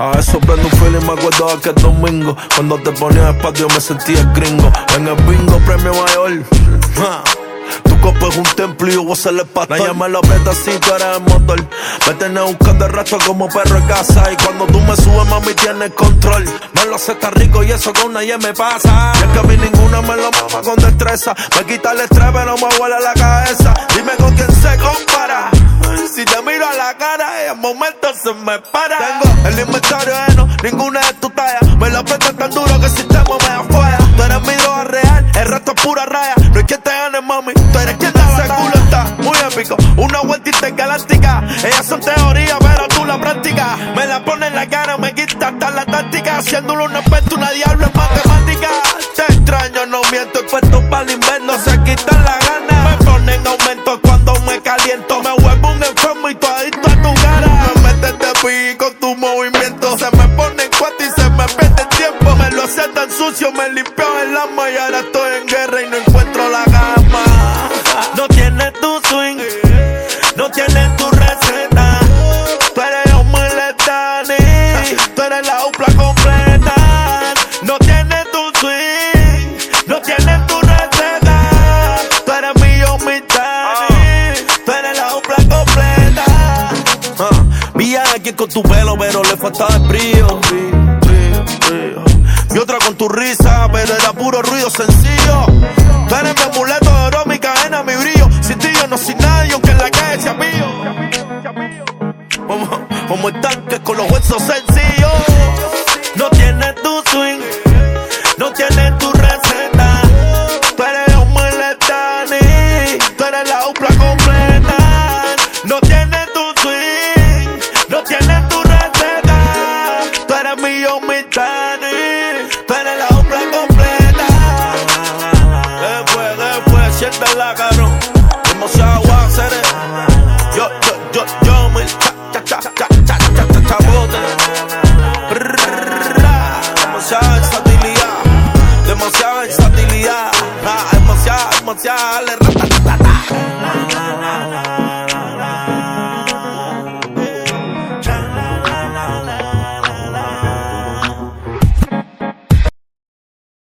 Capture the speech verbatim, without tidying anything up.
A eso prendo un feeling, me acuerdo de aquel domingo. Cuando te ponías espacio me sentía gringo. En el bingo, premio mayor. Tu copa es un templo y yo voy a ser el pastor. La llama lo aprieta así, tú eres el motor. Me tienes buscando el resto como perro en casa. Y cuando tú me subes, mami, tienes control. Me lo hace tan rico y eso con nadie me pasa. Y es que a mí ninguna me lo mama con destreza. Me quita el estrés, pero me huele la cabeza. Dime con quién se compara. Si te miro a la cara, en momentos se me para. Tengo el inventario lleno, ninguna es tu talla. Me lo apretas tan duro que el sistema me afuera. Tú eres mi droga real, el resto es pura raya. No hay quien te gane, mami, tú eres quien te hace. Ese culo está muy épico, una vueltita galáctica. Ellas son teorías, pero tú la practicas. Me la pones en la cara, me quita hasta la táctica. Haciéndolo un experto, una diablo en matemática. Te extraño, no miento, el puesto para el invierno. Se quitan la gana, me ponen aumento cuando me caliento. Me vuelvo un enfermo y todito a tu cara. Me metes de pi con tu movimiento. Se me pone en cuatro y se me pierde el tiempo. Me lo hace tan sucio, me limpió el alma. Y ahora estoy en guerra y no encuentro la gama. No tienes tu swing, no tienes tu receta. Tú eres un Miletani, tú eres la upla completa. No tienes tu swing, no tienes tu receta. Tú eres mi Miletani, tú eres la upla completa. uh, Vi a alguien con tu pelo, pero le faltaba el brillo. Vi otra con tu risa, pero era puro ruido sencillo. Tú eres mi amuleto de oro, mi cadena, mi brillo. Sin ti yo no soy nadie, aunque en la calle sea mío. Como, como el tanque con los huesos sencillos. No tienes tu swing, no tienes tu receta. Tú eres un Miletani, tú eres la upla completa. No tienes tu swing, no tienes tu receta. Tú eres mi Miletani, tú eres la upla completa. Después, después, siéntala, cabrón. Demasiado agua, seré. Yo, yo, yo, yo, me cha, cha, cha, cha, cha, cha, cha, cha, cha,